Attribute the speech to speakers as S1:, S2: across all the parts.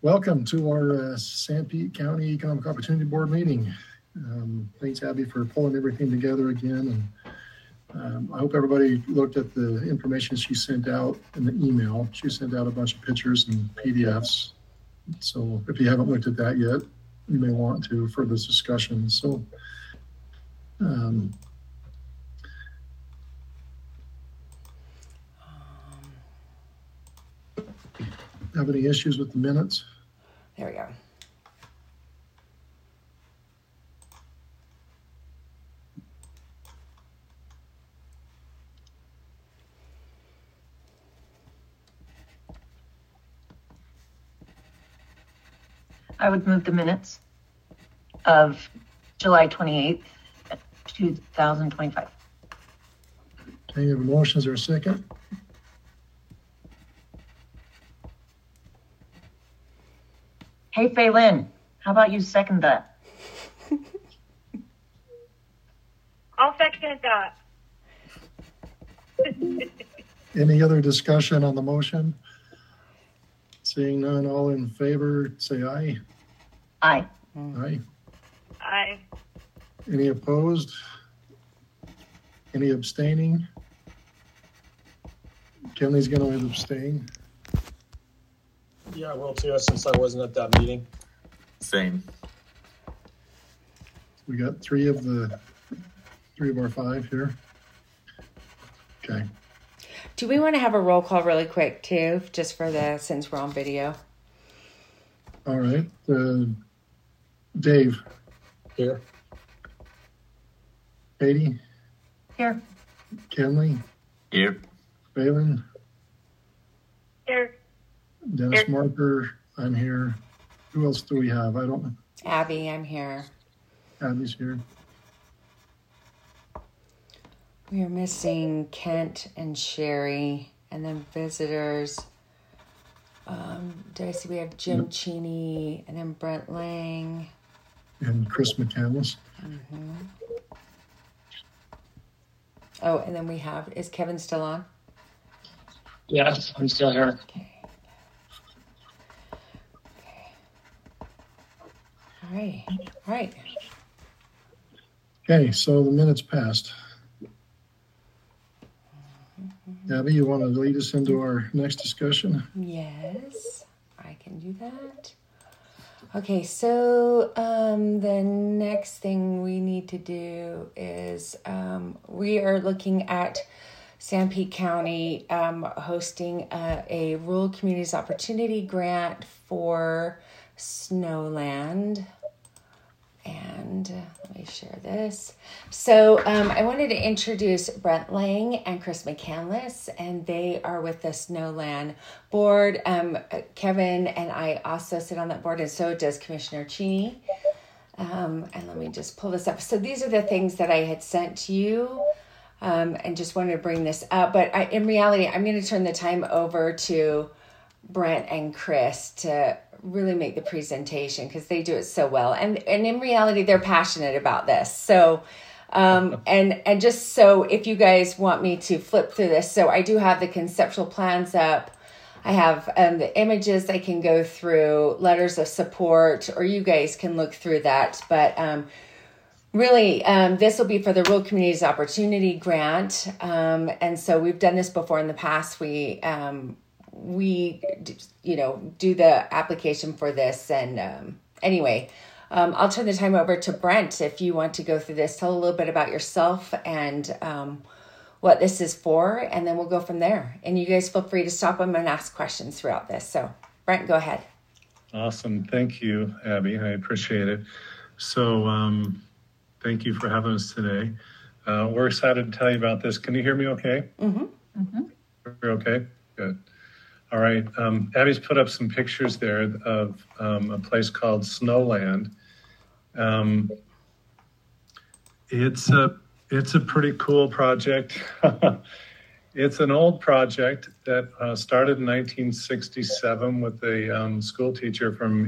S1: Welcome to our Sanpete County Economic Opportunity Board meeting. Thanks, Abby, for pulling everything together again. And I hope everybody looked at the information she sent out in the email. She sent out a bunch of pictures and PDFs. So if you haven't looked at that yet, you may want to for this discussion. So have any issues with the minutes?
S2: There we go.
S3: I would move the minutes of July 28th, 2025.
S1: Okay, you have a motion. Is there a second?
S3: Hey, Fei Lin, how about you second that?
S4: I'll second that.
S1: Any other discussion on the motion? Seeing none, all in favor, say aye.
S3: Aye.
S1: Aye.
S4: Aye.
S1: Any opposed? Any abstaining? Kenley's going to abstain.
S5: Yeah, I will too, since I wasn't at that meeting.
S6: Same.
S1: We got three of our five here. Okay.
S2: Do we want to have a roll call really quick too, just for since we're on video?
S1: All right. Dave.
S5: Here.
S1: Katie.
S3: Here.
S1: Kenley.
S6: Here.
S1: Phelan.
S4: Here.
S1: Dennis
S4: Here.
S1: Marker. I'm here. Who else do we have? I don't know.
S2: Abby, I'm here.
S1: Abby's here.
S2: We are missing Kent and Sherry, and then visitors. Did I see we have Jim Cheney and then Brent Lang
S1: and Chris McCandless.
S2: Mm-hmm. Oh, and then we have, is Kevin still on?
S7: Yes, I'm still here.
S2: Okay. All right.
S1: Okay, so the minutes passed. Abby, you want to lead us into our next discussion?
S2: Yes, I can do that. Okay, so the next thing we need to do is we are looking at Sanpete County hosting a Rural Communities Opportunity Grant for Snowland. And let me share this. So I wanted to introduce Brent Lang and Chris McCandless, and they are with the Snowland board. Kevin and I also sit on that board, and so does Commissioner Cheney. And let me just pull this up. So these are the things that I had sent to you, and just wanted to bring this up. But in reality, I'm going to turn the time over to Brent and Chris to really make the presentation because they do it so well. And in reality, they're passionate about this. So, and just so if you guys want me to flip through this, so I do have the conceptual plans up. I have the images I can go through, letters of support, or you guys can look through that. But really, this will be for the Rural Communities Opportunity Grant. And so we've done this before in the past. We do the application for this. And anyway, I'll turn the time over to Brent if you want to go through this. Tell a little bit about yourself and what this is for, and then we'll go from there. And you guys feel free to stop them and ask questions throughout this. So Brent, go ahead.
S8: Awesome. Thank you, Abby. I appreciate it. So thank you for having us today. We're excited to tell you about this. Can you hear me okay?
S2: Mm-hmm.
S3: Mm-hmm.
S8: You're okay? Good. All right. Abby's put up some pictures there of a place called Snowland. It's a pretty cool project. It's an old project that started in 1967 with a school teacher from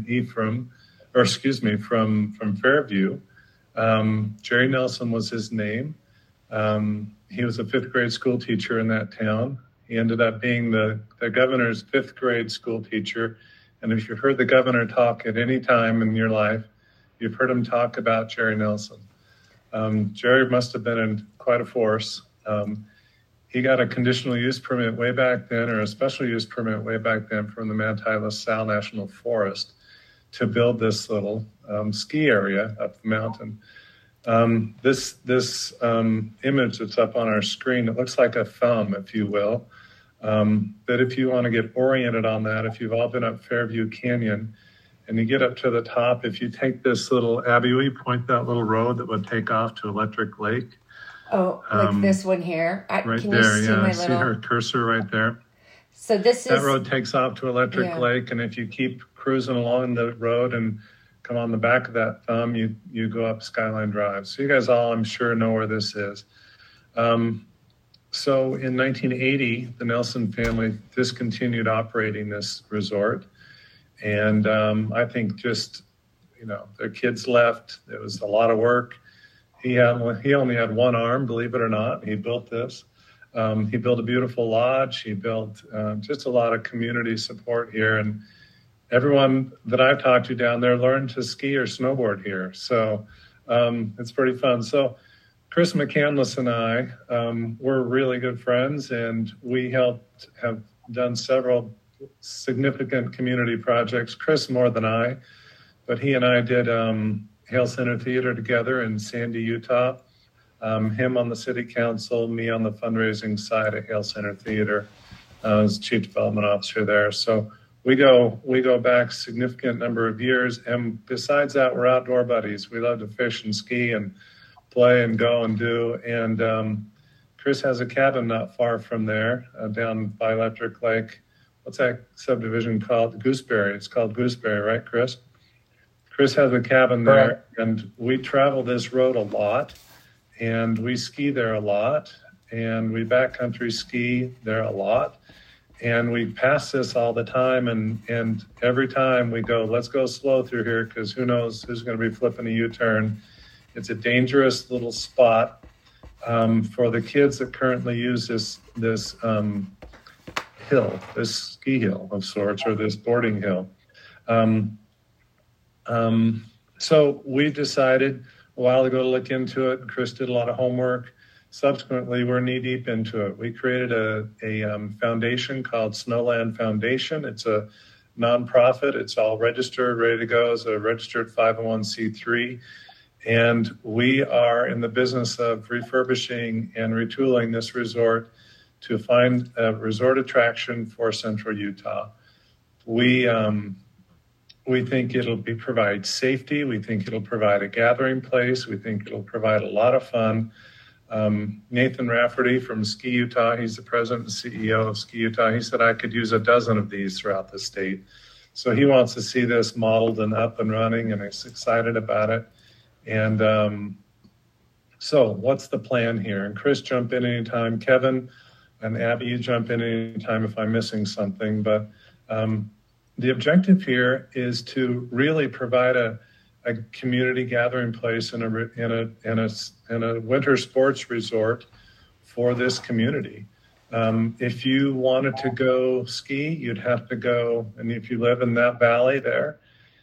S8: from Fairview. Jerry Nelson was his name. He was a fifth grade school teacher in that town. He ended up being the governor's fifth grade school teacher And if you've heard the governor talk at any time in your life, you've heard him talk about Jerry Nelson. Jerry must have been in quite a force. He got a conditional use permit way back then, or a special use permit way back then from the Manti La Sal National Forest to build this little ski area up the mountain. This image that's up on our screen, it looks like a thumb, if you will. That if you want to get oriented on that, if you've all been up Fairview Canyon and you get up to the top, if you take this little, Abby, will you point that little road that would take off to Electric Lake?
S2: Oh, like this one here?
S8: Right
S2: can
S8: there,
S2: you see my
S8: See her cursor right there?
S2: So that
S8: road takes off to Electric Lake, and if you keep cruising along the road and come on the back of that thumb, you go up Skyline Drive. So you guys all, I'm sure, know where this is. So in 1980, the Nelson family discontinued operating this resort. And I think just, their kids left. It was a lot of work. He only had one arm, believe it or not. He built this. He built a beautiful lodge. He built just a lot of community support here. And everyone that I've talked to down there learned to ski or snowboard here. So it's pretty fun. So Chris McCandless and I were really good friends, and we have done several significant community projects. Chris more than I, but he and I did Hale Center Theater together in Sandy, Utah. Him on the city council, me on the fundraising side at Hale Center Theater as chief development officer there. So we go back a significant number of years, and besides that, we're outdoor buddies. We love to fish and ski and play and go and do. And Chris has a cabin not far from there, down by Electric Lake. What's that subdivision called? Gooseberry. It's called Gooseberry, right, Chris? Chris has a cabin there, and we travel this road a lot, and we ski there a lot, and we backcountry ski there a lot, and we pass this all the time, and every time we go, let's go slow through here, because who knows who's going to be flipping a U-turn. It's a dangerous little spot for the kids that currently use this hill, this ski hill of sorts, or this boarding hill. So we decided a while ago to look into it. Chris did a lot of homework. Subsequently, we're knee deep into it. We created a foundation called Snowland Foundation. It's a nonprofit. It's all registered, ready to go as a registered 501c3. And we are in the business of refurbishing and retooling this resort to find a resort attraction for Central Utah. We think it'll provide safety. We think it'll provide a gathering place. We think it'll provide a lot of fun. Nathan Rafferty from Ski Utah, he's the president and CEO of Ski Utah. He said I could use a dozen of these throughout the state. So he wants to see this modeled and up and running, and he's excited about it. And so what's the plan here? And Chris, jump in anytime. Kevin and Abby, you jump in anytime if I'm missing something. But the objective here is to really provide a community gathering place in a winter sports resort for this community. If you wanted to go ski, you'd have to go, and if you live in that valley there,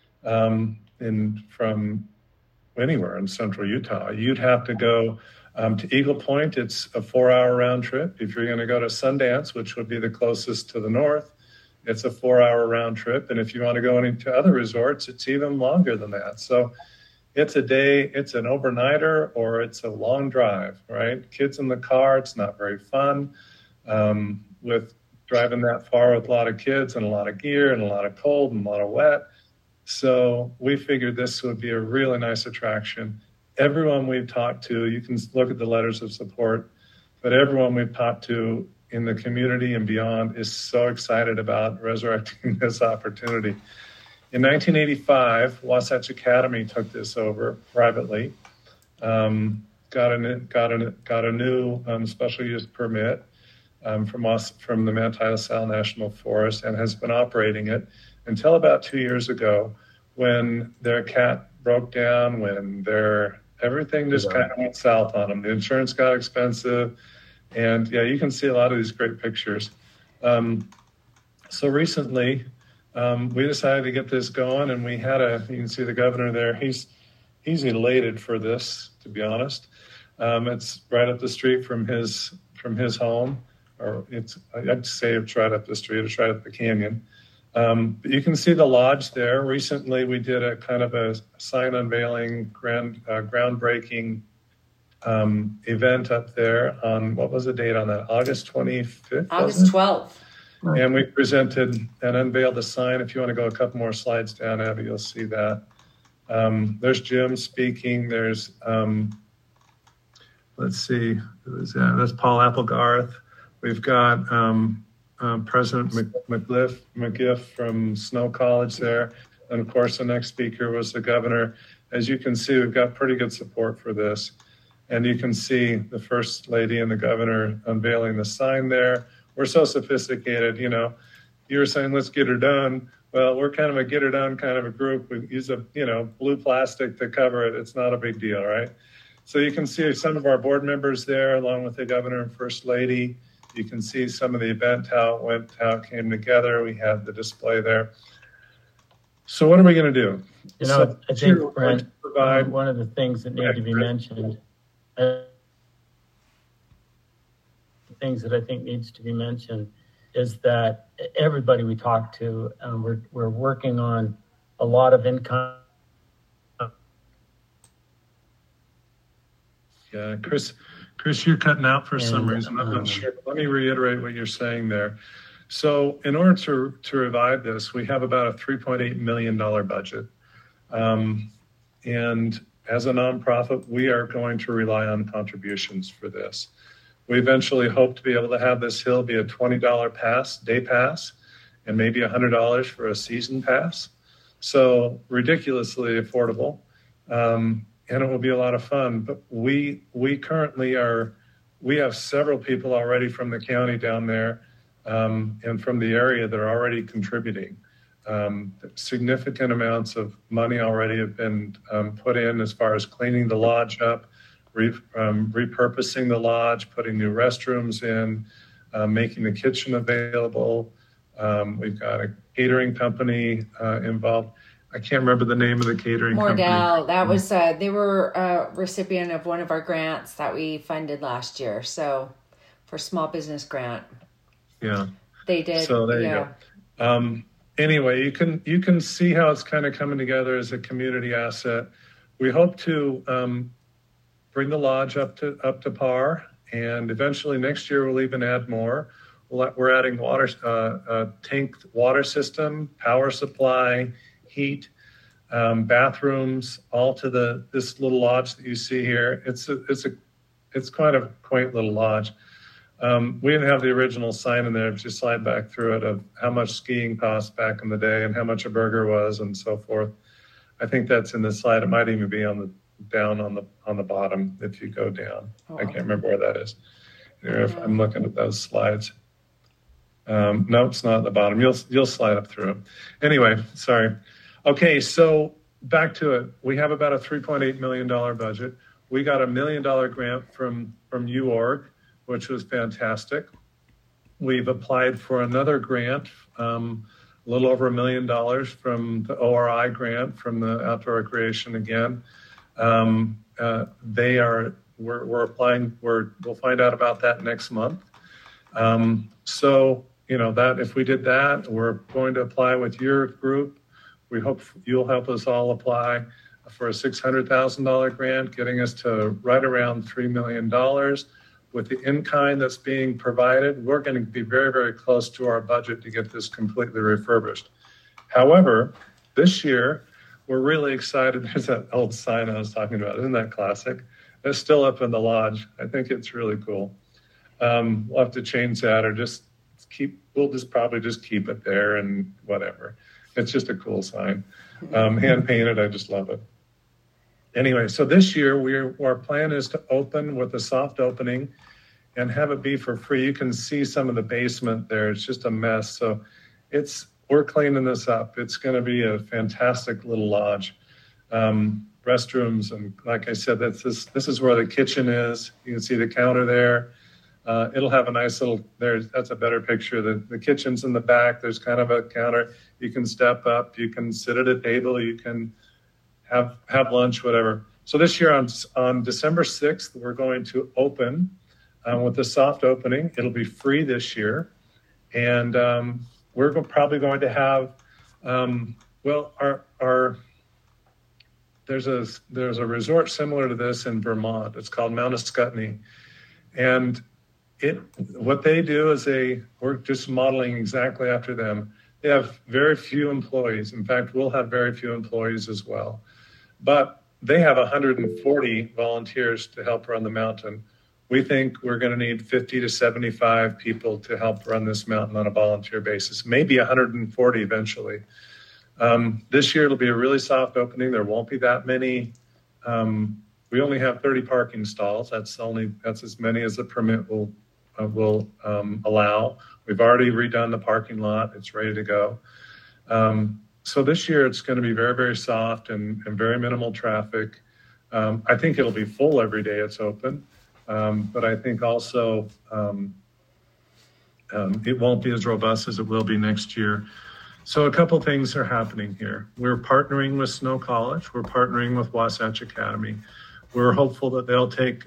S8: from anywhere in Central Utah, you'd have to go to Eagle Point. It's a 4-hour round trip. If you're going to go to Sundance, which would be the closest to the north, it's a 4-hour round trip. And if you want to go into other resorts, it's even longer than that. So it's a day, it's an overnighter, or it's a long drive, right? Kids in the car, it's not very fun. With driving that far with a lot of kids and a lot of gear and a lot of cold and a lot of wet. So we figured this would be a really nice attraction. Everyone we've talked to, you can look at the letters of support, but everyone we've talked to in the community and beyond is so excited about resurrecting this opportunity. In 1985, Wasatch Academy took this over privately, got a new special use permit from the Manti La Sal National Forest, and has been operating it until about 2 years ago, when their cat broke down, when everything just kind of went south on them. The insurance got expensive. And yeah, you can see a lot of these great pictures. So recently, we decided to get this going, and we had you can see the governor there. He's elated for this, to be honest. It's right up the street from his home, or I'd say it's right up the street. It's right up the canyon. But you can see the lodge there. Recently, we did a kind of a sign unveiling, groundbreaking event up there on, what was the date on that? August 25th?
S2: August 12th.
S8: And we presented and unveiled the sign. If you want to go a couple more slides down, Abby, you'll see that. There's Jim speaking. There's, let's see, that's Paul Applegarth. We've got President McGiff from Snow College there. And of course, the next speaker was the governor. As you can see, we've got pretty good support for this. And you can see the First Lady and the governor unveiling the sign there. We're so sophisticated, you know. You were saying, let's get her done. Well, we're kind of a get her done kind of a group. We use blue plastic to cover it. It's not a big deal, right? So you can see some of our board members there, along with the governor and First Lady. You can see some of the event, how it went, how it came together. We had the display there. So what are we going to do?
S6: You know, I think, Brent, one of the things that need to be mentioned, things that I think needs to be mentioned is that everybody we talk to, we're working on a lot of income.
S8: Yeah, Chris, you're cutting out for some reason. I'm not sure. Let me reiterate what you're saying there. So in order to revive this, we have about a $3.8 million budget. And as a nonprofit, we are going to rely on contributions for this. We eventually hope to be able to have this hill be a $20 day pass, and maybe $100 for a season pass. So ridiculously affordable. And it will be a lot of fun. But we currently we have several people already from the county down there and from the area that are already contributing. Significant amounts of money already have been put in as far as cleaning the lodge up, repurposing the lodge, putting new restrooms in, making the kitchen available. We've got a catering company involved. I can't remember the name of the catering company.
S2: Mordell. That was they were a recipient of one of our grants that we funded last year. So for small business grant.
S8: Yeah.
S2: They did.
S8: So there you go. Anyway, you can see how it's kind of coming together as a community asset. We hope to bring the lodge up to par, and eventually next year we'll even add more. We're adding tank water system, power supply, heat, bathrooms, all to this little lodge that you see here. It's quite a quaint little lodge. We didn't have the original sign in there. If you slide back through it of how much skiing cost back in the day and how much a burger was and so forth. I think that's in the slide. It might even be down on the bottom if you go down. Oh. I can't remember where that is. If I'm looking at those slides. No, it's not at the bottom. You'll slide up through them. Anyway, sorry. Okay, so back to it. We have about a $3.8 million budget. We got $1 million grant from UORG, which was fantastic. We've applied for another grant, a little over $1 million from the ORI grant from the Outdoor Recreation again. We're applying. We'll find out about that next month. So that if we did that, we're going to apply with your group. We hope you'll help us all apply for a $600,000 grant, getting us to right around $3 million. With the in-kind that's being provided, we're going to be very, very close to our budget to get this completely refurbished. However, this year, we're really excited. There's that old sign I was talking about. Isn't that classic? It's still up in the lodge. I think it's really cool. We'll have to change that or we'll probably just keep it there and whatever. It's just a cool sign. Hand painted. I just love it. Anyway, so this year our plan is to open with a soft opening and have it be for free. You can see some of the basement there. It's just a mess. So we're cleaning this up. It's going to be a fantastic little lodge. Restrooms, and like I said, this is where the kitchen is. You can see the counter there. It'll have a nice little, that's a better picture. The kitchen's in the back. There's kind of a counter. You can step up. You can sit at a table. You can have lunch, whatever. So this year on December 6th, we're going to open with a soft opening. It'll be free this year. And we're probably going to have, there's a resort similar to this in Vermont. It's called Mount Ascutney. And what they do is we're just modeling exactly after them. They have very few employees. In fact, we'll have very few employees as well. But they have 140 volunteers to help run the mountain. We think we're going to need 50 to 75 people to help run this mountain on a volunteer basis, maybe 140 eventually. This year, it'll be a really soft opening. There won't be that many. We only have 30 parking stalls. That's as many as the permit will allow. We've already redone the parking lot. It's ready to go. So this year it's going to be very, very soft and very minimal traffic. I think it'll be full every day it's open. But I think also it won't be as robust as it will be next year. So a couple things are happening here. We're partnering with Snow College. We're partnering with Wasatch Academy. We're hopeful that they'll take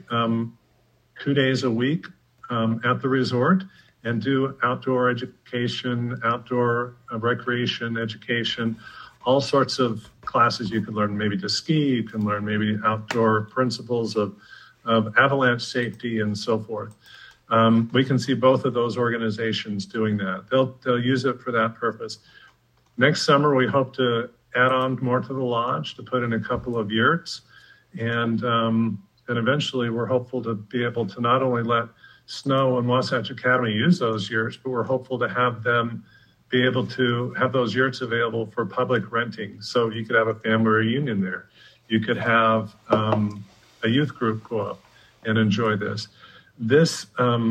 S8: 2 days a week at the resort and do outdoor education, outdoor recreation education, all sorts of classes you can learn, maybe to ski, you can learn maybe outdoor principles of avalanche safety and so forth. We can see both of those organizations doing that. They'll use it for that purpose. Next summer, we hope to add on more to the lodge, to put in a couple of yurts. And eventually we're hopeful to be able to not only let Snow and Wasatch Academy use those yurts, but we're hopeful to have them be able to have those yurts available for public renting. So you could have a family reunion there. You could have a youth group go up and enjoy this. This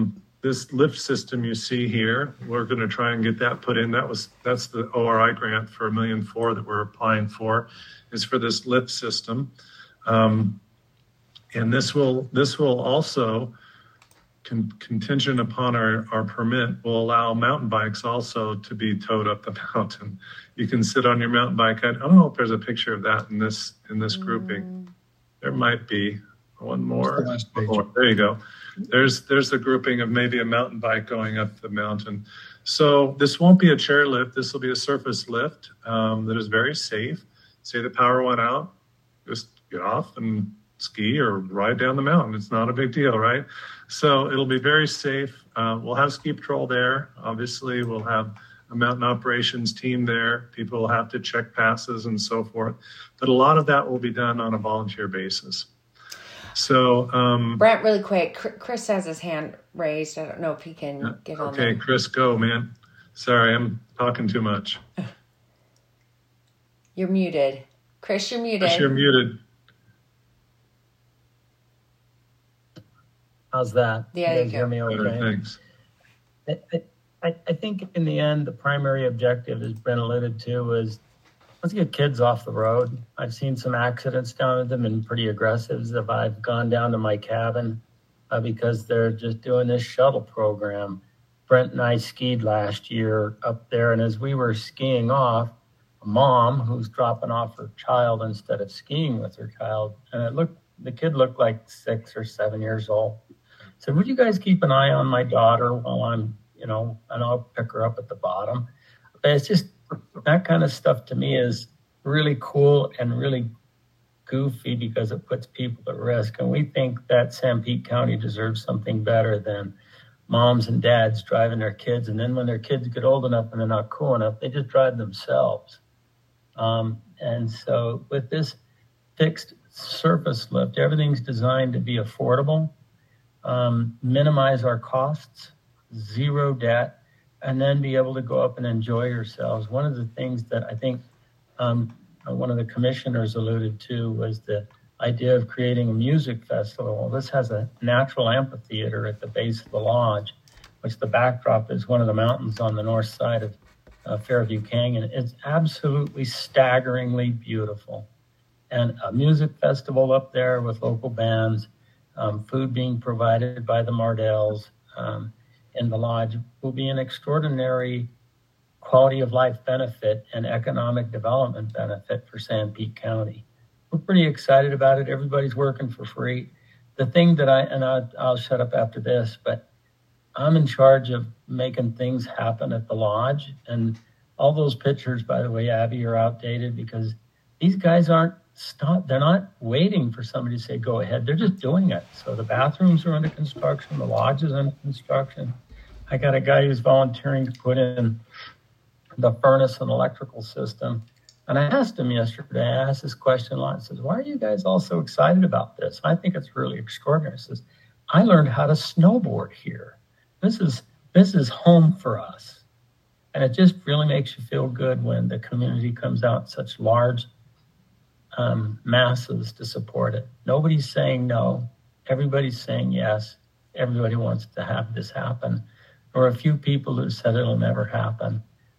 S8: lift system you see here, we're going to try and get that put in. That's the ORI grant for $1.4 million that we're applying for, is for this lift system. And this will also, contingent upon our permit, will allow mountain bikes also to be towed up the mountain. You can sit on your mountain bike. I don't know if there's a picture of that in this grouping. There might be one more. There you go. There's the grouping of maybe a mountain bike going up the mountain. So this won't be a chair lift. This will be a surface lift that is very safe. Say the power went out, just get off and ski or ride down the mountain. It's not a big deal, right? So it'll be very safe. We'll have ski patrol there. Obviously, we'll have a mountain operations team there. People will have to check passes and so forth. But a lot of that will be done on a volunteer basis. So,
S2: Brent, really quick, Chris has his hand raised. I don't know if he can get on there.
S8: Okay, Chris, go, man. Sorry, I'm talking too much.
S2: You're muted. Chris, you're muted.
S8: Chris, you're muted.
S6: How's that?
S2: Yeah,
S6: you guys hear me okay?
S8: Thanks.
S6: I think in the end, the primary objective, as Brent alluded to, was let's get kids off the road. I've seen some accidents down at them and pretty aggressive. If I've gone down to my cabin because they're just doing this shuttle program. Brent and I skied last year up there, and as we were skiing off, a mom who's dropping off her child instead of skiing with her child, and the kid looked like 6 or 7 years old. So would you guys keep an eye on my daughter while I'm, and I'll pick her up at the bottom. But it's just that kind of stuff to me is really cool and really goofy because it puts people at risk. And we think that Sanpete County deserves something better than moms and dads driving their kids. And then when their kids get old enough and they're not cool enough, they just drive themselves. And so with this fixed surface lift, everything's designed to be affordable, minimize our costs, zero debt, and then be able to go up and enjoy yourselves. One of the things that I think one of the commissioners alluded to was the idea of creating a music festival. Well, this has a natural amphitheater at the base of the lodge, which the backdrop is one of the mountains on the north side of Fairview Canyon. It's absolutely staggeringly beautiful. And a music festival up there with local bands, food being provided by the Mardells, in the lodge will be an extraordinary quality of life benefit and economic development benefit for Sanpete County. We're pretty excited about it. Everybody's working for free. The thing that I'll shut up after this, but I'm in charge of making things happen at the lodge. And all those pictures, by the way, Abby, are outdated because these guys they're not waiting for somebody to say, go ahead. They're just doing it. So the bathrooms are under construction. The lodge is under construction. I got a guy who's volunteering to put in the furnace and electrical system. And I asked him yesterday, I asked this question a lot. I says, why are you guys all so excited about this? I think it's really extraordinary. He says, I learned how to snowboard here. This is home for us. And it just really makes you feel good when the community comes out in such large masses to support it. Nobody's saying no. Everybody's saying yes. Everybody wants to have this happen. There are a few people who said it'll never happen.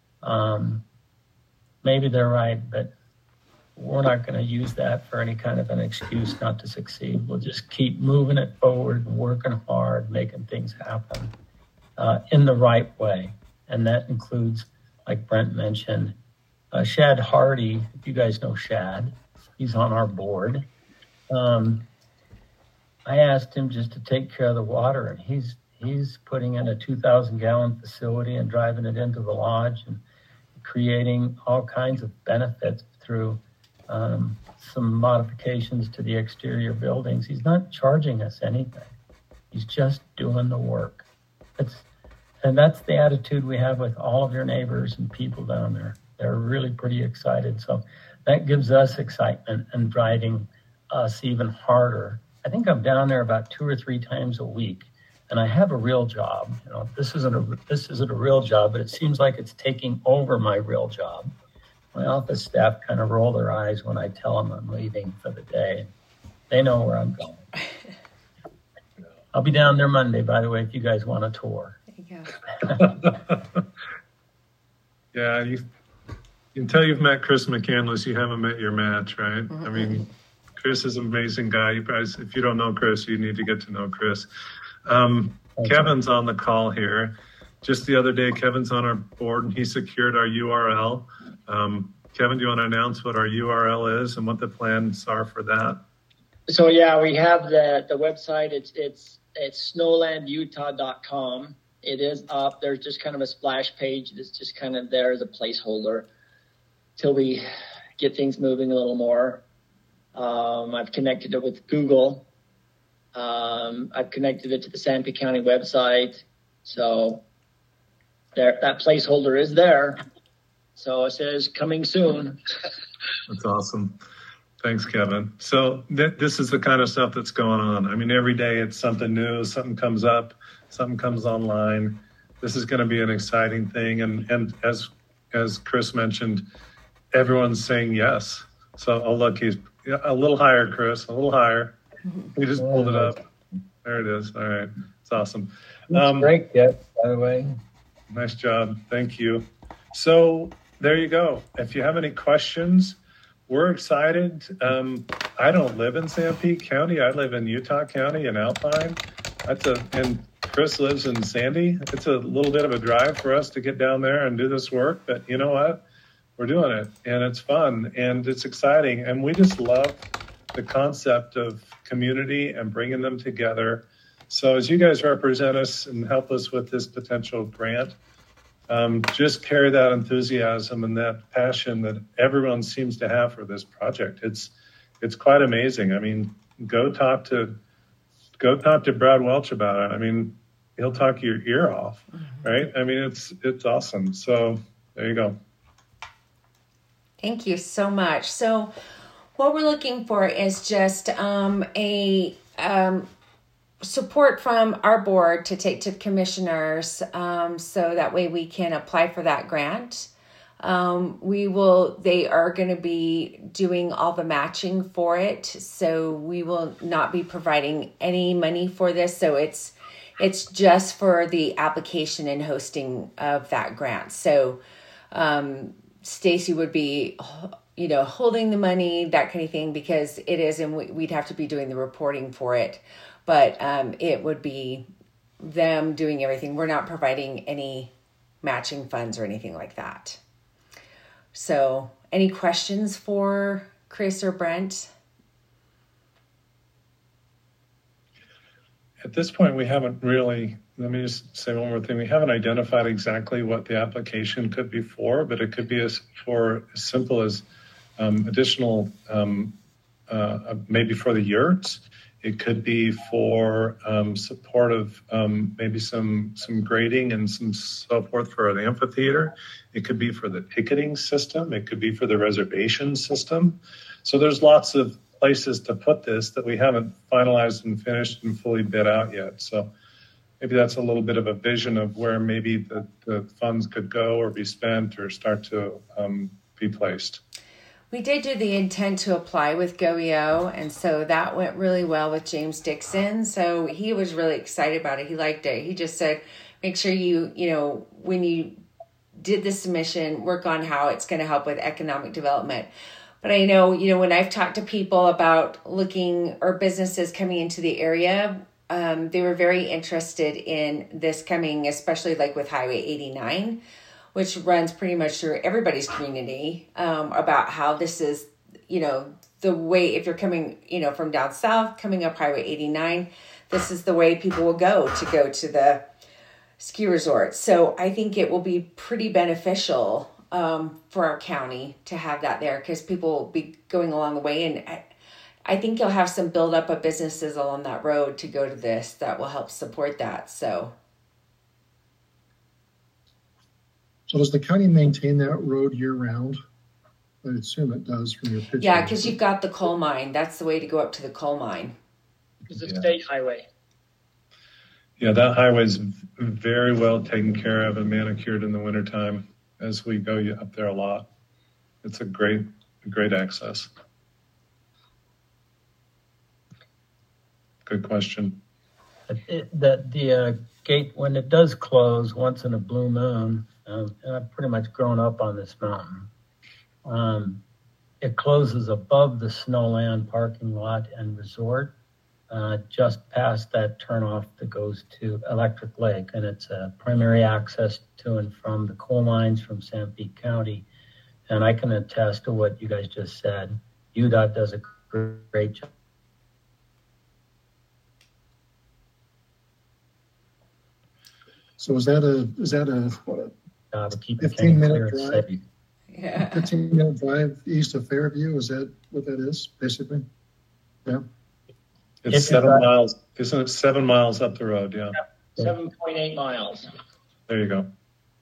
S6: Maybe they're right, but we're not going to use that for any kind of an excuse not to succeed. We'll just keep moving it forward, working hard, making things happen in the right way. And that includes, like Brent mentioned, Shad Hardy. If you guys know Shad, he's on our board. I asked him just to take care of the water, and he's putting in a 2,000-gallon facility and driving it into the lodge and creating all kinds of benefits through some modifications to the exterior buildings. He's not charging us anything. He's just doing the work. And that's the attitude we have with all of your neighbors and people down there. They're really pretty excited. So that gives us excitement and driving us even harder. I think I'm down there about 2 or 3 times a week, and I have a real job. You know, this isn't a real job, but it seems like it's taking over my real job. My office staff kind of roll their eyes when I tell them I'm leaving for the day. They know where I'm going. I'll be down there Monday, by the way, if you guys want a tour.
S2: There you go.
S8: Yeah, until you've met Chris McCandless, you haven't met your match, right?
S2: Mm-hmm.
S8: I mean, Chris is an amazing guy. You guys, if you don't know Chris, you need to get to know Chris. Kevin's on the call here. Just the other day, Kevin's on our board and he secured our URL. Kevin, do you want to announce what our URL is and what the plans are for that?
S7: So yeah, we have the website. It's snowlandutah.com. It is up. There's just kind of a splash page that's just kind of there as a placeholder till we get things moving a little more. I've connected it with Google. I've connected it to the Sanpete County website. So there, that placeholder is there. So it says coming soon.
S8: That's awesome. Thanks, Kevin. So this is the kind of stuff that's going on. I mean, every day it's something new, something comes up, something comes online. This is going to be an exciting thing. And as Chris mentioned, everyone's saying yes. So, oh, look, he's a little higher, Chris, a little higher. He just pulled it up. There it is. All right. It's awesome.
S6: Great, yeah, by the way.
S8: Nice job. Thank you. So there you go. If you have any questions, we're excited. I don't live in Sanpete County. I live in Utah County in Alpine. And Chris lives in Sandy. It's a little bit of a drive for us to get down there and do this work, but you know what? We're doing it, and it's fun, and it's exciting, and we just love the concept of community and bringing them together. So as you guys represent us and help us with this potential grant, just carry that enthusiasm and that passion that everyone seems to have for this project. It's quite amazing. I mean, go talk to Brad Welch about it. I mean, he'll talk your ear off, right? I mean, it's awesome. So there you go.
S2: Thank you so much. So what we're looking for is just a support from our board to take to commissioners, so that way we can apply for that grant. They are going to be doing all the matching for it. So we will not be providing any money for this. So it's just for the application and hosting of that grant. So, Stacy would be, holding the money, that kind of thing, because it is, and we'd have to be doing the reporting for it. But it would be them doing everything. We're not providing any matching funds or anything like that. So any questions for Chris or Brent?
S8: At this point, we haven't really, let me just say one more thing. We haven't identified exactly what the application could be for, but it could be as simple as additional, maybe for the yurts. It could be for support of maybe some grading and some so forth for the amphitheater. It could be for the ticketing system. It could be for the reservation system. So there's lots of places to put this that we haven't finalized and finished and fully bid out yet. So maybe that's a little bit of a vision of where maybe the funds could go or be spent or start to be placed.
S2: We did do the intent to apply with GoEO, and so that went really well with James Dixon. So he was really excited about it. He liked it. He just said, make sure you when you did the submission, work on how it's going to help with economic development. But I know, when I've talked to people about looking or businesses coming into the area, they were very interested in this coming, especially like with Highway 89, which runs pretty much through everybody's community, about how this is, the way, if you're coming, from down south, coming up Highway 89, this is the way people will go to the ski resort. So I think it will be pretty beneficial for our county to have that there, because people will be going along the way. And I think you'll have some buildup of businesses along that road to go to this that will help support that. So
S1: does the county maintain that road year round? I assume it does from your picture.
S2: Yeah, because you've got the coal mine. That's the way to go up to the coal mine.
S7: It's a state highway.
S8: Yeah, that highway's very well taken care of and manicured in the wintertime as we go up there a lot. It's a great access. Good question.
S6: The gate, when it does close once in a blue moon, and I've pretty much grown up on this mountain, it closes above the Snowland parking lot and resort, just past that turnoff that goes to Electric Lake. And it's a primary access to and from the coal mines from Sanpete County. And I can attest to what you guys just said. UDOT does a great job.
S1: So is that a 15-minute drive?
S2: Yeah.
S1: 15-minute drive east of Fairview? Is that what that is, basically? Yeah.
S8: It's 7 miles. Isn't it 7 miles up the road? Yeah.
S7: 7.8 miles.
S8: There you go.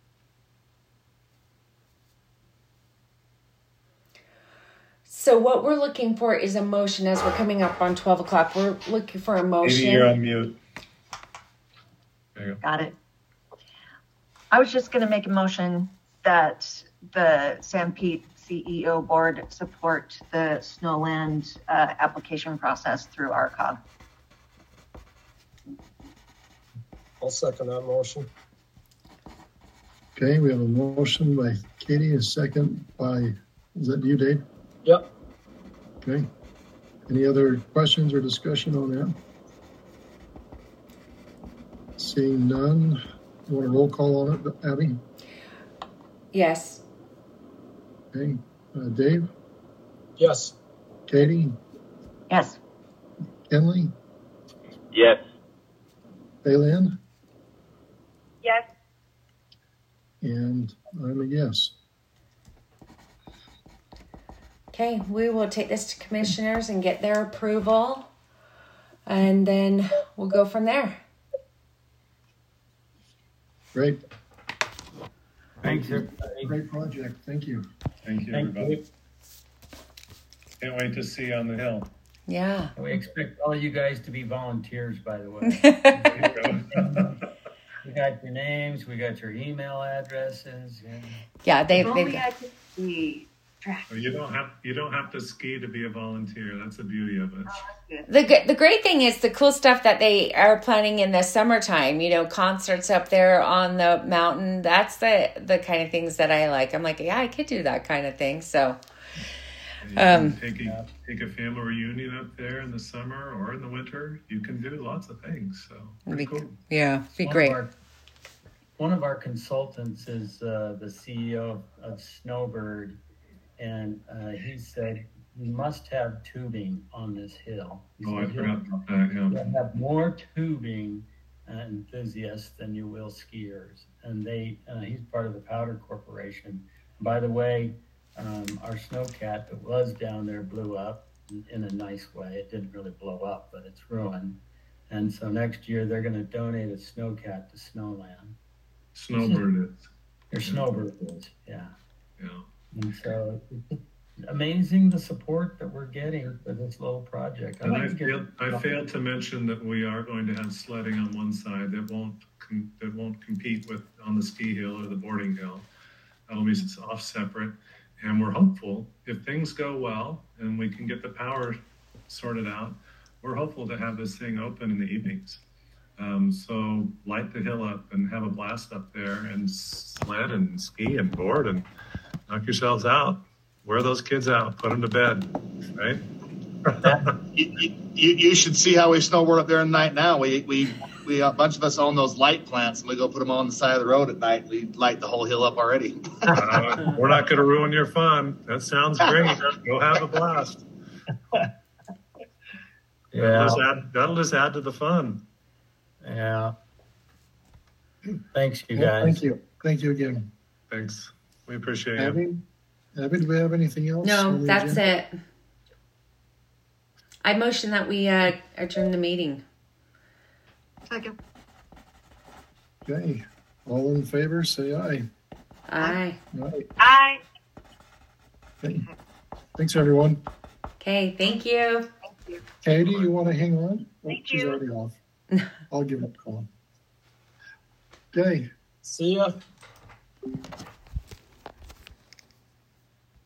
S2: So what we're looking for is a motion as we're coming up on 12 o'clock. We're looking for a motion.
S8: Maybe you're on mute. There you go.
S3: Got it. I was just going to make a motion that the Sanpete CEO board support the Snowland application process through RCOG.
S5: I'll second that motion.
S1: Okay, we have a motion by Katie, a second by, is that you, Dave?
S5: Yep.
S1: Okay. Any other questions or discussion on that? Seeing none, you want a roll call on it, Abby?
S2: Yes.
S1: Okay. Dave?
S5: Yes.
S1: Katie?
S3: Yes.
S1: Kenley?
S9: Yes.
S1: Bailyn?
S4: Yes.
S1: And I'm a yes.
S2: Okay, we will take this to commissioners and get their approval, and then we'll go from there.
S1: Great.
S6: Thanks, everybody.
S1: Great project. Thank you.
S8: Thank you, everybody. Can't wait to see you on the hill.
S2: Yeah.
S6: We expect all you guys to be volunteers, by the way. We got your names, we got your email addresses.
S2: Yeah, they've
S8: You don't have to ski to be a volunteer. That's the beauty of it.
S2: The great thing is the cool stuff that they are planning in the summertime, concerts up there on the mountain. That's the kind of things that I like. I'm like, yeah, I could do that kind of thing. So,
S8: And take a family reunion up there in the summer or in the winter. You can do lots of things. So pretty cool.
S2: Yeah, be great.
S6: One of our consultants is the CEO of Snowbird, and he said you must have tubing on this hill.
S8: I forgot about that. Yeah.
S6: You have more tubing enthusiasts than you will skiers, and he's part of the Powder Corporation. By the way, our snowcat that was down there blew up in a nice way. It didn't really blow up, but it's ruined. And so next year they're going to donate a snowcat to Snowland.
S8: Snowbird is.
S6: Your Snowbird is, yeah.
S8: Yeah.
S6: And so it's amazing the support that we're getting for this little project.
S8: And I failed to mention that we are going to have sledding on one side that won't compete with on the ski hill or the boarding hill. That'll be off separate. And we're hopeful, if things go well and we can get the power sorted out, we're hopeful to have this thing open in the evenings. So light the hill up and have a blast up there and sled and ski and board and knock yourselves out. Wear those kids out, put them to bed, right?
S9: You should see how we snowboard up there at night now. We a bunch of us own those light plants, and we go put them on the side of the road at night. We light the whole hill up already.
S8: We're not going to ruin your fun. That sounds great. Go have a blast.
S6: Yeah,
S8: that'll just add to the fun.
S6: Yeah. Thanks, you guys.
S1: Thank you again.
S8: Thanks. We appreciate
S1: it. Abby, do we have anything else?
S2: No, that's it. I motion that we adjourn the meeting.
S3: Second.
S1: Okay. All in favor, say aye.
S2: Aye.
S3: Aye.
S1: Okay. Thanks, everyone.
S2: Okay, thank you.
S1: Katie, you want to hang on?
S3: Thank
S1: She's
S3: you.
S1: already off. I'll give it a call. Okay.
S5: See ya.